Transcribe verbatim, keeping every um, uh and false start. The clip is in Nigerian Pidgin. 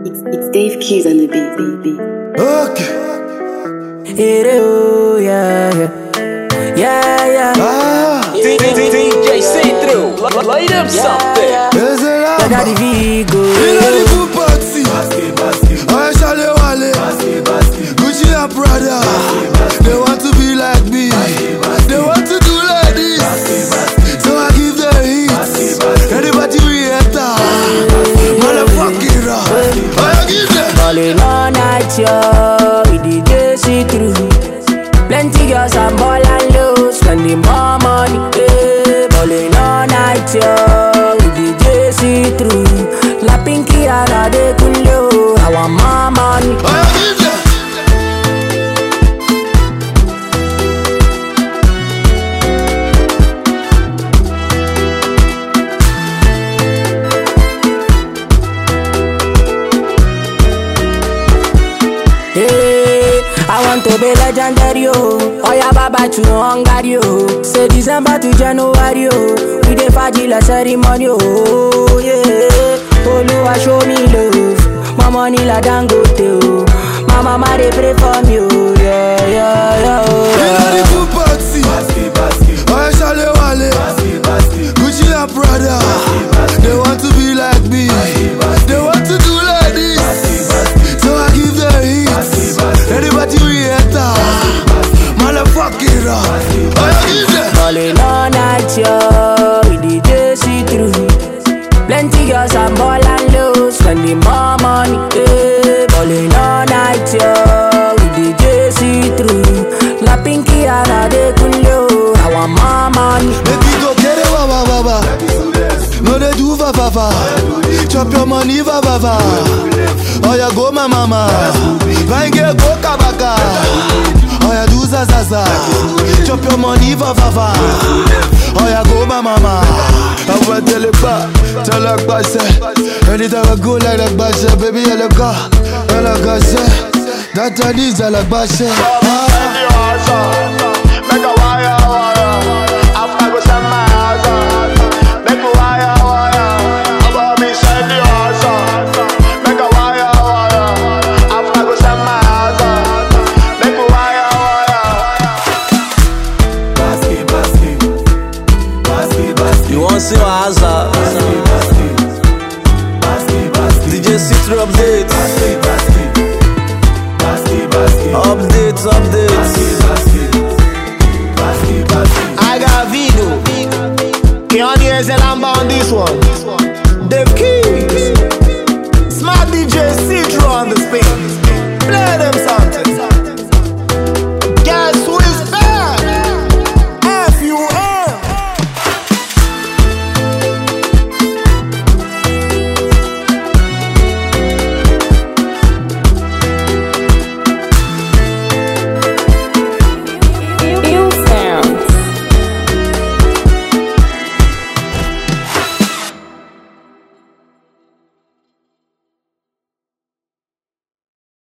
It's, it's Dave Keys on the beat, baby. Okay. It is, yeah, yeah, yeah, yeah. Ah. D J see-through, light up something. There's a I got the Vigo. You know the good party. I shall wale. Gucci and Prada. They want to be like me. They want to do like this. So I give them hits. Anybody re-enter. Motherfucking rock. I give them. Ballin' all night, yo. With the J see-through. Plenty girls and ball and low. Spending more money, yeah. Ballin' all night, yo. With the J see-through. La Pinky and a de Kunlo. I want more money. I give them. Hey, I want to be legendary, oh. Oh yeah, baba to Hungary, oh. Say December to January, oh. We dey fagila ceremony, oh yeah. Oluwa show me love, my money la Dangote, oh. My mama dey pray for me, oh yeah, yeah, yeah, oh. You know the good party. I shall wale. Gucci and Prada. They want to be like me. They want to do like this. So I give them hits. Anybody re-enter. Motherfucking rock. I give them. Ballin' all night, yo. With the J see-through. Plenty girls and ball and low. Spending more money, yeah. Ballin' all night, yo. With the J see-through. La Pinky and a de Kunlo. I want more money. Make we go get it, wa wa wa wa. No they do va va va. Chop your money va va va. Oh ya go my mama. Vange go kabaka. Oh ya do za za za. Chop your money va va va. Oh ya go my mama. I want tell it back, tell her back say. Anytime I go like that back say, baby I look up, I look up say. That I need I like back say. Make a wire, wire. After go send my house. Make a wire, wire. About me send the house. Make a wire, wire. After go send my house. Make a wire, wire. Basket, basket, basket, basket. You want to see my house? Basket, basket, basket, basket. D J see-through updates. Basket, basket, basket, basket. Updates, updates. I got Vigo. Keanu is a lamba on this one. Dave Keys.